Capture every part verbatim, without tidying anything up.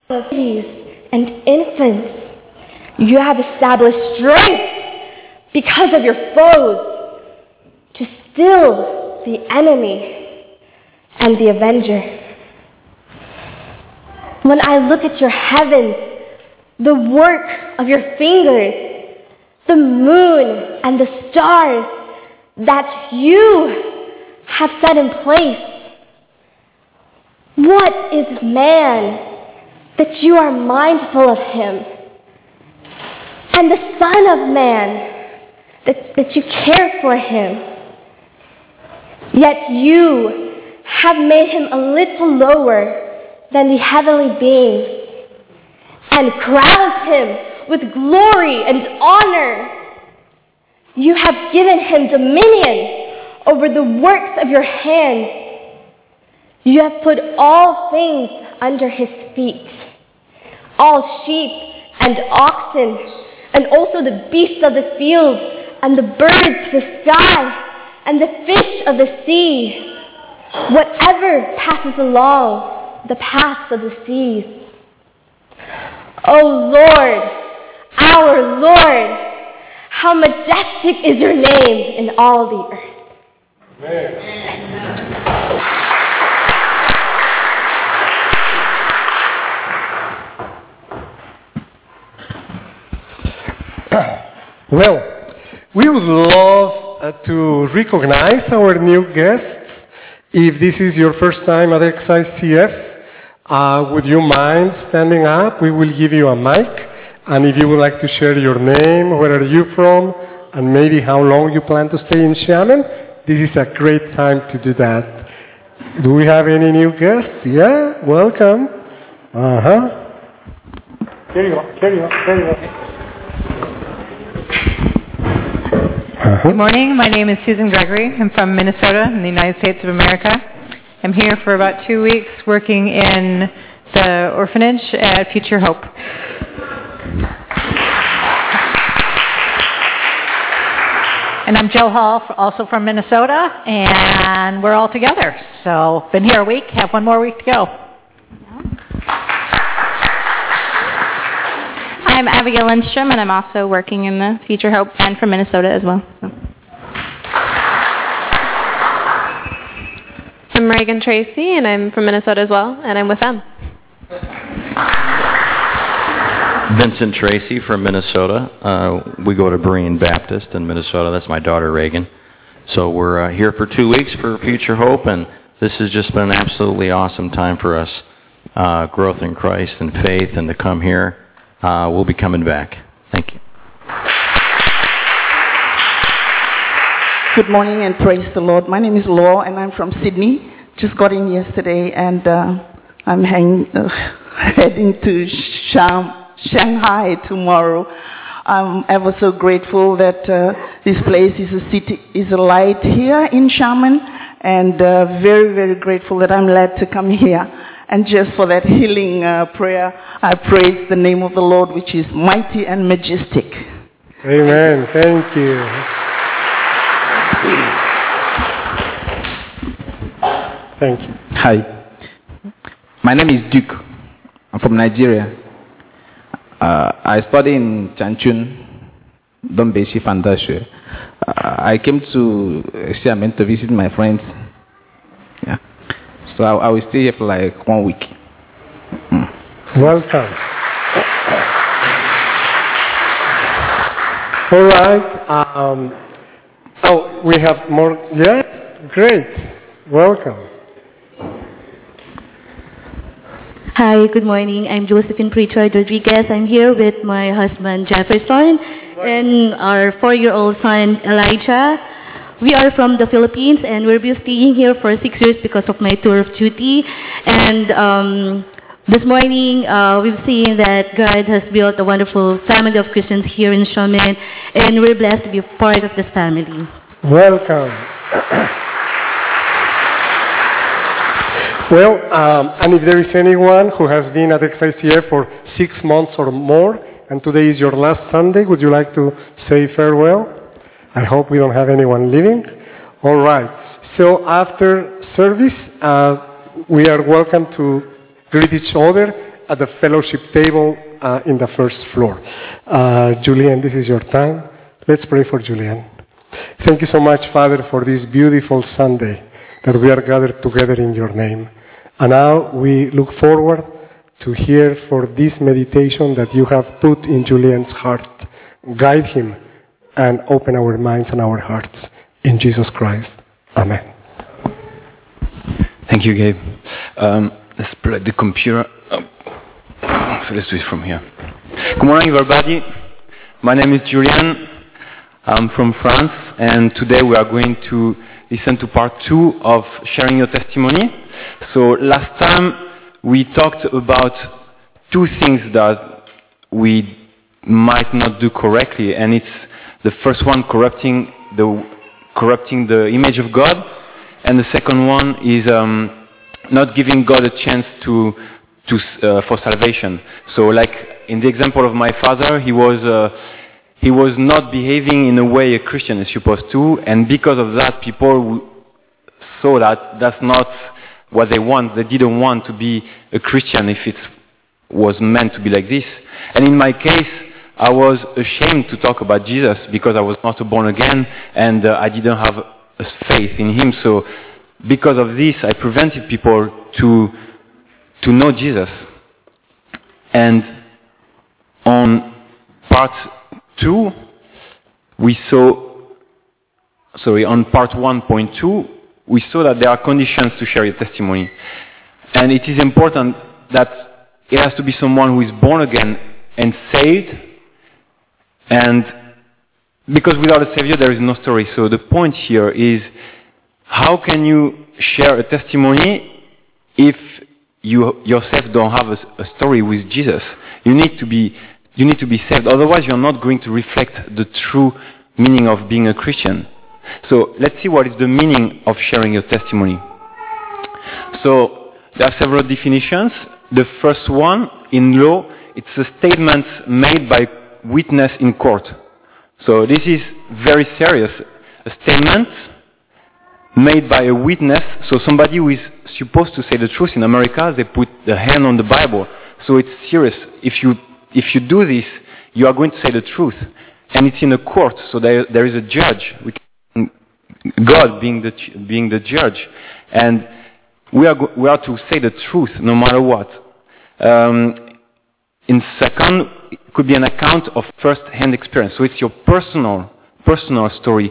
of babies and infants. You have established strength because of your foes to still the enemy and the avenger. When I look at your heavens, the work of your fingers, the moon and the stars that you have set in place, what is man that you are mindful of him? And the Son of Man that, that you care for him? Yet you have made him a little lower than the heavenly beings and crowned him with glory and honor. You have given him dominion over the works of your hands. You have put all things under his feet, all sheep and oxen, and also the beasts of the field, and the birds of the sky, and the fish of the sea, whatever passes along the paths of the seas. O Lord, our Lord, how majestic is your name in all the earth. Amen. Well, we would love uh, to recognize our new guests. If this is your first time at X I C F, uh, would you mind standing up? We will give you a mic. And if you would like to share your name, where are you from, and maybe how long you plan to stay in Xiamen, this is a great time to do that. Do we have any new guests? Yeah? Welcome. Uh-huh. Here you go. Here you go. Here you go. Good morning. My name is Susan Gregory. I'm from Minnesota in the United States of America. I'm here for about two weeks working in the orphanage at Future Hope. And I'm Jill Hall, also from Minnesota, and we're all together. So, been here a week, have one more week to go. I'm Abigail Lindstrom, and I'm also working in the Future Hope and from Minnesota as well. So. I'm Reagan Tracy, and I'm from Minnesota as well, and I'm with them. Vincent Tracy from Minnesota. Uh, we go to Berean Baptist in Minnesota. That's my daughter, Reagan. So we're uh, here for two weeks for Future Hope, and this has just been an absolutely awesome time for us. Uh, growth in Christ and faith, and to come here. Uh, we'll be coming back. Thank you. Good morning and praise the Lord. My name is Laura and I'm from Sydney. Just got in yesterday and uh, I'm hang, uh, heading to Sham, Shanghai tomorrow. I'm ever so grateful that uh, this place is a city, is a light here in Xiamen, and uh, very, very grateful that I'm led to come here. And just for that healing uh, prayer, I praise the name of the Lord, which is mighty and majestic. Amen. Thank you. Thank you. Hi. My name is Duke. I'm from Nigeria. Uh, I study in Changchun, Dombeshi Fandashe. Uh, I came to Xiamen to visit my friends. Yeah. So I, I will stay here for like one week. Mm. Welcome. All right. Um, oh, we have more. Yes? Great. Welcome. Hi, good morning. I'm Josephine Pritchard Rodriguez. I'm here with my husband Jefferson and our four-year-old son Elijah. We are from the Philippines, and we'll be staying here for six years because of my tour of duty. And um, this morning, uh, we've seen that God has built a wonderful family of Christians here in Xiamen, and we're blessed to be part of this family. Welcome. Well, um, and if there is anyone who has been at X I C F for six months or more, and today is your last Sunday, would you like to say farewell? I hope we don't have anyone leaving. All right. So after service, uh, we are welcome to greet each other at the fellowship table uh, in the first floor. Uh, Julian, this is your time. Let's pray for Julian. Thank you so much, Father, for this beautiful Sunday that we are gathered together in your name. And now we look forward to hear for this meditation that you have put in Julian's heart. Guide him and open our minds and our hearts. In Jesus Christ. Amen. Thank you, Gabe. Um, let's plug the computer. Oh. So let's do it from here. Good morning, everybody. My name is Julian. I'm from France, and today we are going to listen to part two of sharing your testimony. So last time we talked about two things that we might not do correctly, and it's the first one, corrupting the corrupting the image of God, and the second one is um, not giving God a chance to to uh, for salvation. So, like in the example of my father, he was uh, he was not behaving in a way a Christian is supposed to, and because of that, people saw that that's not what they want. They didn't want to be a Christian if it was meant to be like this. And in my case, I was ashamed to talk about Jesus because I was not born again and uh, I didn't have a faith in him. So because of this, I prevented people to to know Jesus. And on part two, we saw, sorry, on part one point two, we saw that there are conditions to share your testimony. And it is important that it has to be someone who is born again and saved. And because without a Savior, there is no story. So the point here is, how can you share a testimony if you yourself don't have a, a story with Jesus? You need to be, you need to be saved. Otherwise, you're not going to reflect the true meaning of being a Christian. So let's see what is the meaning of sharing your testimony. So there are several definitions. The first one, in law, it's a statement made by witness in court. So this is very serious. A statement made by a witness, so somebody who is supposed to say the truth. In America, they put the hand on the Bible. So it's serious. If you if you do this, you are going to say the truth. And it's in a court, so there there is a judge, God being the being the judge. And we are we are to say the truth no matter what. Um, in second, it could be an account of first-hand experience. So it's your personal, personal story.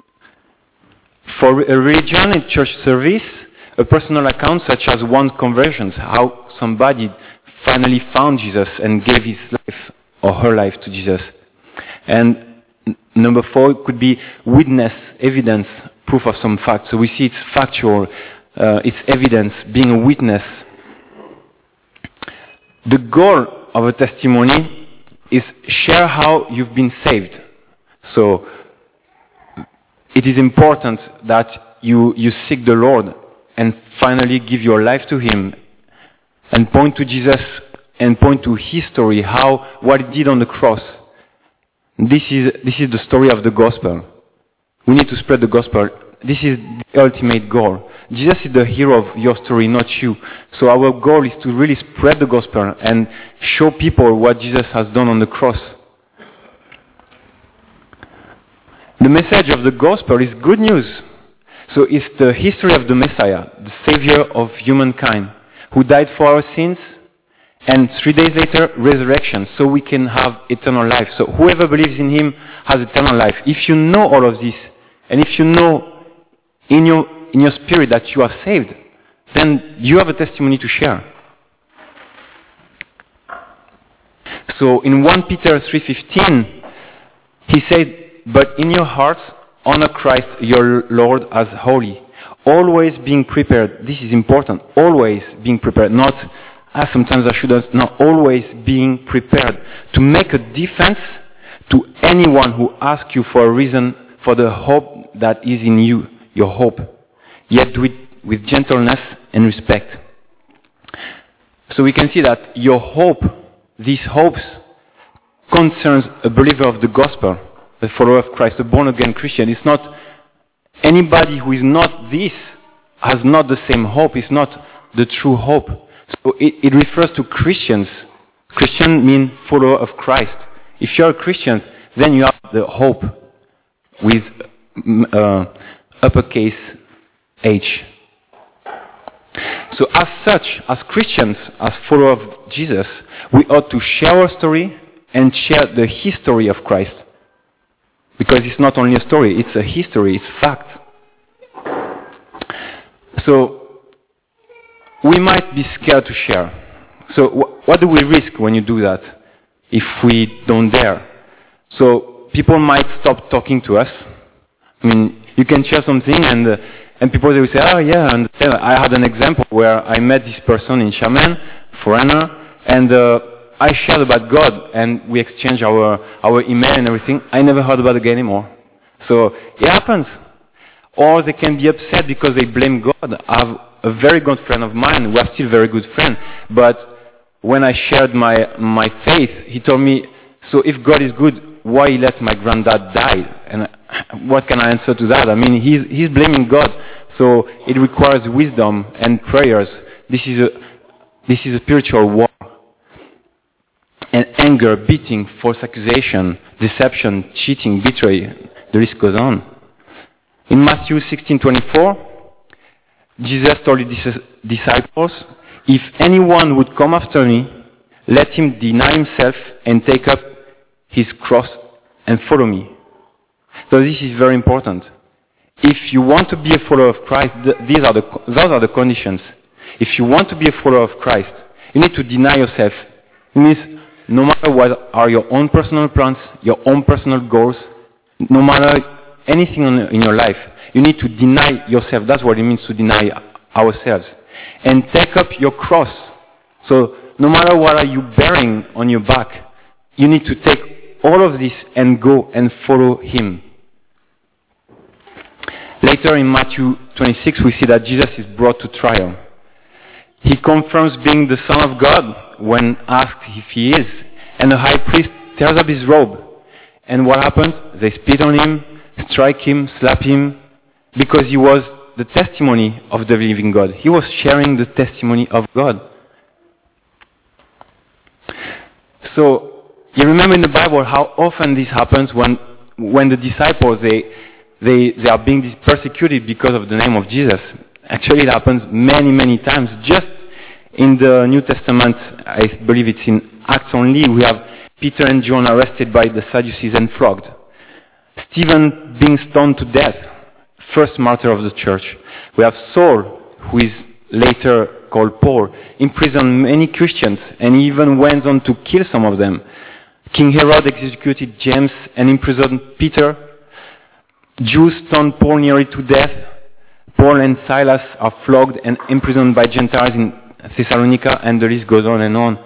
For a religion in church service, a personal account such as one's conversions, how somebody finally found Jesus and gave his life or her life to Jesus. And n- number four, it could be witness, evidence, proof of some fact. So we see it's factual, uh, it's evidence, being a witness. The goal of a testimony is share how you've been saved. So it is important that you, you seek the Lord and finally give your life to him and point to Jesus and point to his story, how what he did on the cross. This is this is the story of the gospel. We need to spread the gospel. This is the ultimate goal. Jesus is the hero of your story, not you. So our goal is to really spread the gospel and show people what Jesus has done on the cross. The message of the gospel is good news. So it's the history of the Messiah, the Savior of humankind, who died for our sins, and three days later, resurrection, so we can have eternal life. So whoever believes in him has eternal life. If you know all of this, and if you know in your in your spirit that you are saved, then you have a testimony to share. So in First Peter three fifteen, he said, "But in your hearts, honor Christ your Lord as holy, always being prepared." This is important. Always being prepared, not ah, sometimes I should not. Always being prepared to make a defense to anyone who asks you for a reason for the hope that is in you, your hope. Yet do it with gentleness and respect. So we can see that your hope, these hopes, concerns a believer of the gospel, a follower of Christ, a born-again Christian. It's not anybody who is not this, has not the same hope. It's not the true hope. So it, it refers to Christians. Christian means follower of Christ. If you're a Christian, then you have the hope with uh, uppercase H. So as such, as Christians, as followers of Jesus, we ought to share our story and share the history of Christ. Because it's not only a story, it's a history, it's fact. So, we might be scared to share. So, wh- what do we risk when you do that? If we don't dare? So, people might stop talking to us. I mean, you can share something and uh, and people they will say, oh yeah, I understand. I had an example where I met this person in Xiamen, foreigner, and uh, I shared about God and we exchanged our, our email and everything. I never heard about it again anymore. So it happens. Or they can be upset because they blame God. I have a very good friend of mine, we are still very good friends, but when I shared my, my faith, he told me, so if God is good, why he let my granddad die? And what can I answer to that? I mean, he's, he's blaming God. So it requires wisdom and prayers. This is a, this is a spiritual war. And anger, beating, false accusation, deception, cheating, betrayal. The list goes on. In Matthew sixteen twenty-four, Jesus told his disciples, if anyone would come after me, let him deny himself and take up his cross and follow me. So this is very important. If you want to be a follower of Christ, th- these are the, those are the conditions. If you want to be a follower of Christ, you need to deny yourself. It means no matter what are your own personal plans, your own personal goals, no matter anything in your life, you need to deny yourself. That's what it means to deny ourselves. And take up your cross. So no matter what are you bearing on your back, you need to take all of this and go and follow him. Later in Matthew twenty-six, we see that Jesus is brought to trial. He confirms being the Son of God when asked if he is. And the high priest tears up his robe. And what happens? They spit on him, strike him, slap him, because he was the testimony of the living God. He was sharing the testimony of God. So, you remember in the Bible how often this happens when, when the disciples, they, they, they are being persecuted because of the name of Jesus. Actually, it happens many, many times. Just in the New Testament, I believe it's in Acts only, we have Peter and John arrested by the Sadducees and flogged. Stephen being stoned to death, first martyr of the church. We have Saul, who is later called Paul, imprisoned many Christians and even went on to kill some of them. King Herod executed James and imprisoned Peter. Jews stoned Paul nearly to death. Paul and Silas are flogged and imprisoned by Gentiles in Thessalonica, and the list goes on and on.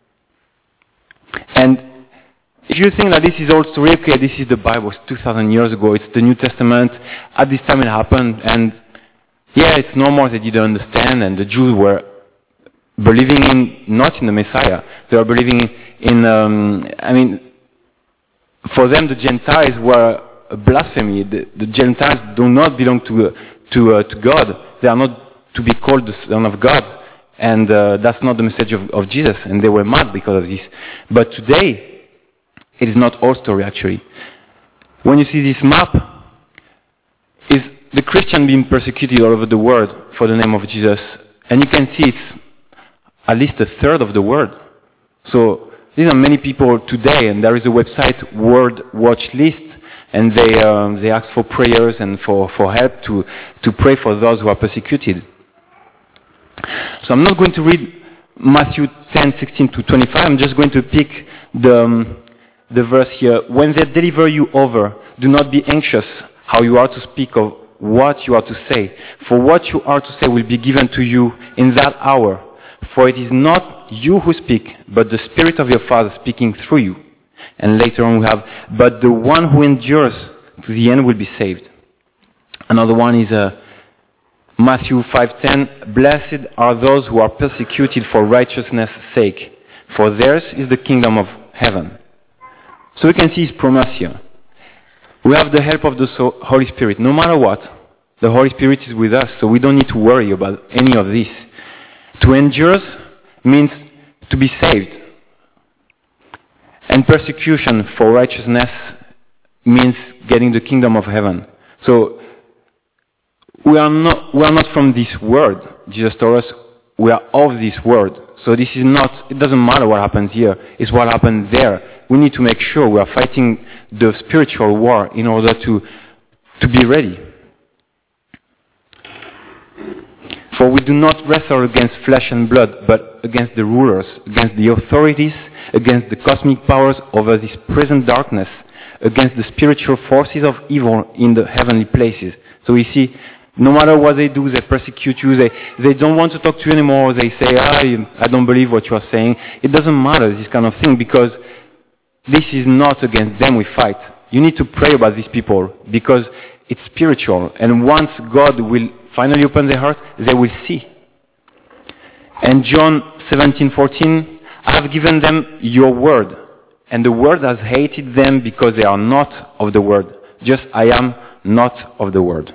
And if you think that this is all story, okay, this is the Bible, it's two thousand years ago, it's the New Testament, at this time it happened, and yeah, it's normal, they didn't understand, and the Jews were believing in, not in the Messiah, they were believing in, in um, I mean, for them the Gentiles were a blasphemy. The, the Gentiles do not belong to, uh, to, uh, to God, they are not to be called the Son of God, and uh, that's not the message of, of Jesus, and they were mad because of this. But today, it is not all story actually. When you see this map, is the Christian being persecuted all over the world for the name of Jesus. And you can see it's at least a third of the world. So these are many people today, and there is a website, World Watch List, and they um, they ask for prayers and for, for help to, to pray for those who are persecuted. So I'm not going to read Matthew ten, sixteen to twenty-five, I'm just going to pick the... Um, the verse here, when they deliver you over, do not be anxious how you are to speak or what you are to say. For what you are to say will be given to you in that hour. For it is not you who speak, but the Spirit of your Father speaking through you. And later on we have, but the one who endures to the end will be saved. Another one is uh, Matthew five ten, blessed are those who are persecuted for righteousness' sake, for theirs is the kingdom of heaven. So we can see his promise here. We have the help of the Holy Spirit. No matter what, the Holy Spirit is with us, so we don't need to worry about any of this. To endure means to be saved. And persecution for righteousness means getting the kingdom of heaven. So we are not we are not from this world. Jesus told us we are of this world. So this is not, it doesn't matter what happens here, it's what happens there. We need to make sure we are fighting the spiritual war in order to, to be ready. For we do not wrestle against flesh and blood, but against the rulers, against the authorities, against the cosmic powers over this present darkness, against the spiritual forces of evil in the heavenly places. So we see, no matter what they do, they persecute you, they, they don't want to talk to you anymore, they say, I, I don't believe what you are saying. It doesn't matter, this kind of thing, because this is not against them we fight. You need to pray about these people, because it's spiritual, and once God will finally open their heart, they will see. And John seventeen fourteen, I have given them your word, and the world has hated them because they are not of the word, just I am not of the word.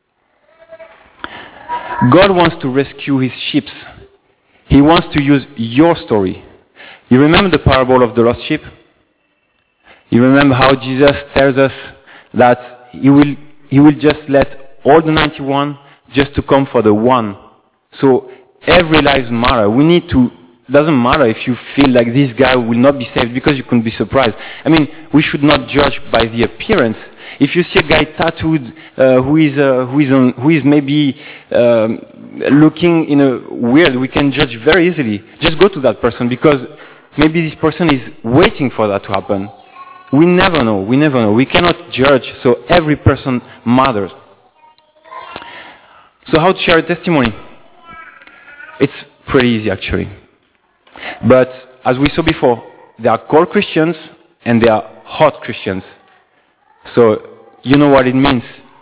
God wants to rescue his sheep. He wants to use your story. You remember the parable of the lost sheep? You remember how Jesus tells us that he will, he will just let all the ninety-one just to come for the one. So every life matters. We need to, doesn't matter if you feel like this guy will not be saved, because you can be surprised. I mean, we should not judge by the appearance. If you see a guy tattooed uh, who is uh, who is on, who is maybe um, looking in a weird, we can judge very easily. Just go to that person, because maybe this person is waiting for that to happen. We never know. We never know. We cannot judge. So every person matters. So how to share a testimony? It's pretty easy, actually. But as we saw before, there are cold Christians and there are hot Christians. So you know what it means.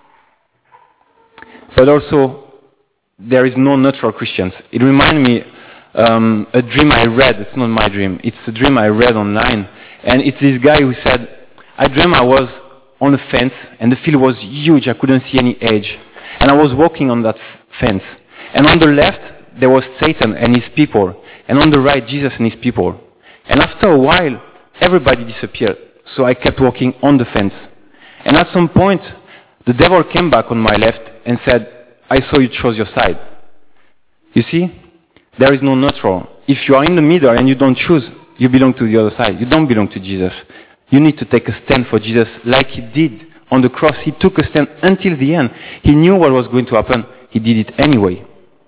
But also, there is no neutral Christians. It reminds me um, a dream I read. It's not my dream. It's a dream I read online. And it's this guy who said, I dreamt I was on a fence and the field was huge. I couldn't see any edge. And I was walking on that fence. And on the left, there was Satan and his people. And on the right, Jesus and his people. And after a while, everybody disappeared. So I kept walking on the fence. And at some point, the devil came back on my left and said, I saw you chose your side. You see? There is no neutral. If you are in the middle and you don't choose, you belong to the other side. You don't belong to Jesus. You need to take a stand for Jesus like he did on the cross. He took a stand until the end. He knew what was going to happen. He did it anyway.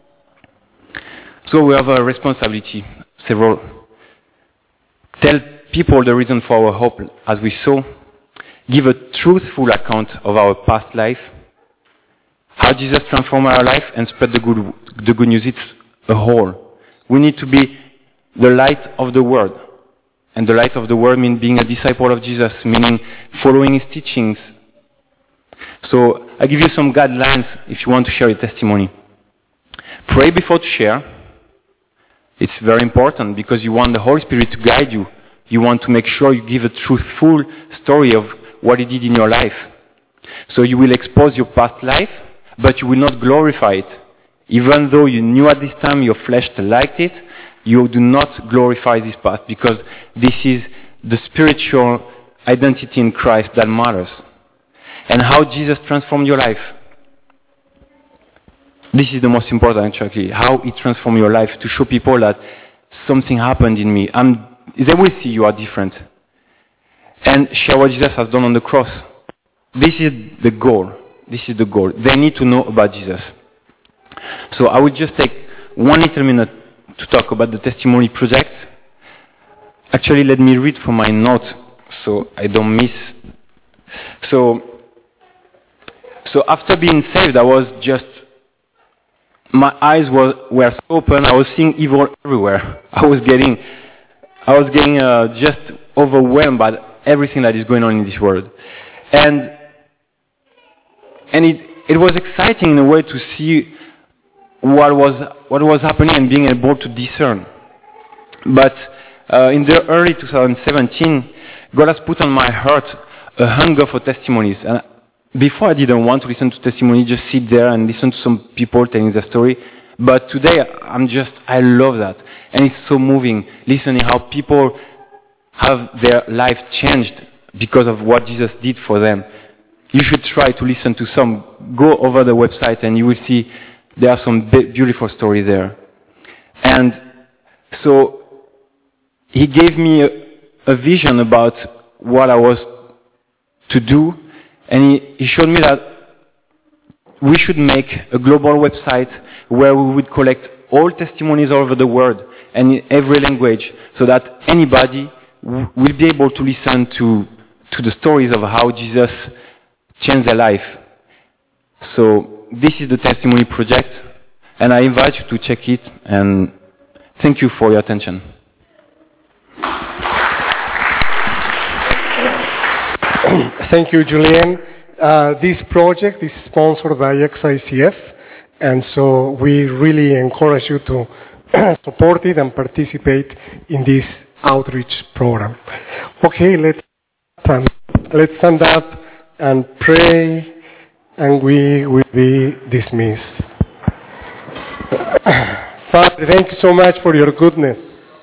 So we have a responsibility, several. Tell people the reason for our hope, as we saw. Give a truthful account of our past life. How Jesus transformed our life and spread the good, the good news. It's a whole. We need to be the light of the world. And the light of the world means being a disciple of Jesus, meaning following his teachings. So I give you some guidelines if you want to share your testimony. Pray before to share. It's very important because you want the Holy Spirit to guide you. You want to make sure you give a truthful story of what he did in your life. So you will expose your past life, but you will not glorify it. Even though you knew at this time your flesh liked it, you do not glorify this past, because this is the spiritual identity in Christ that matters. And how Jesus transformed your life. This is the most important, actually. How he transformed your life, to show people that something happened in me. I'm, they will see you are different. And share what Jesus has done on the cross. This is the goal. This is the goal. They need to know about Jesus. So I will just take one little minute to talk about the testimony project. Actually, let me read from my note so I don't miss. So, so after being saved, I was just, my eyes were, were so open. I was seeing evil everywhere. I was getting, I was getting uh, just overwhelmed by everything that is going on in this world. And, and it, it was exciting in a way to see what was what was happening and being able to discern. But uh, in the early twenty seventeen, God has put on my heart a hunger for testimonies. And before I didn't want to listen to testimony, just sit there and listen to some people telling their story. But today, I'm just, I love that. And it's so moving, listening how people have their life changed because of what Jesus did for them. You should try to listen to some. Go over the website and you will see there are some be- beautiful stories there. And so he gave me a, a vision about what I was to do, and he, he showed me that we should make a global website where we would collect all testimonies all over the world and in every language, so that anybody w- will be able to listen to to the stories of how Jesus changed their life. So this is the Testimony Project, and I invite you to check it, and thank you for your attention. Thank you, Julien. Uh, this project is sponsored by X I C F, and so we really encourage you to support it and participate in this outreach program. Okay, let's stand, let's stand up and pray, and we will be dismissed. Father, thank you so much for your goodness.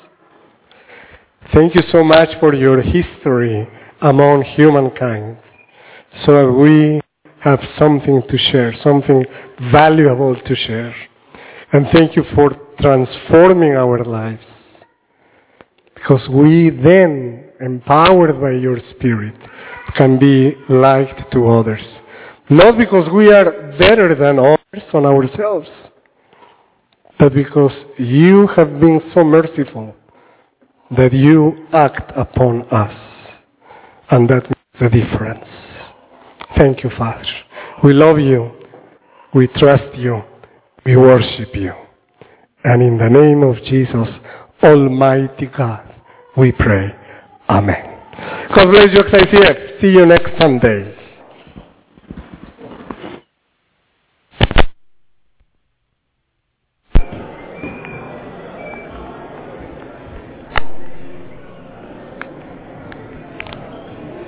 Thank you so much for your history among humankind, so that we have something to share, something valuable to share. And thank you for transforming our lives, because we then, empowered by your Spirit, can be light to others. Not because we are better than others on ourselves, but because you have been so merciful that you act upon us. And that makes the difference. Thank you, Father. We love you. We trust you. We worship you. And in the name of Jesus, Almighty God, we pray. Amen. God bless you, X I C F. See you next Sunday.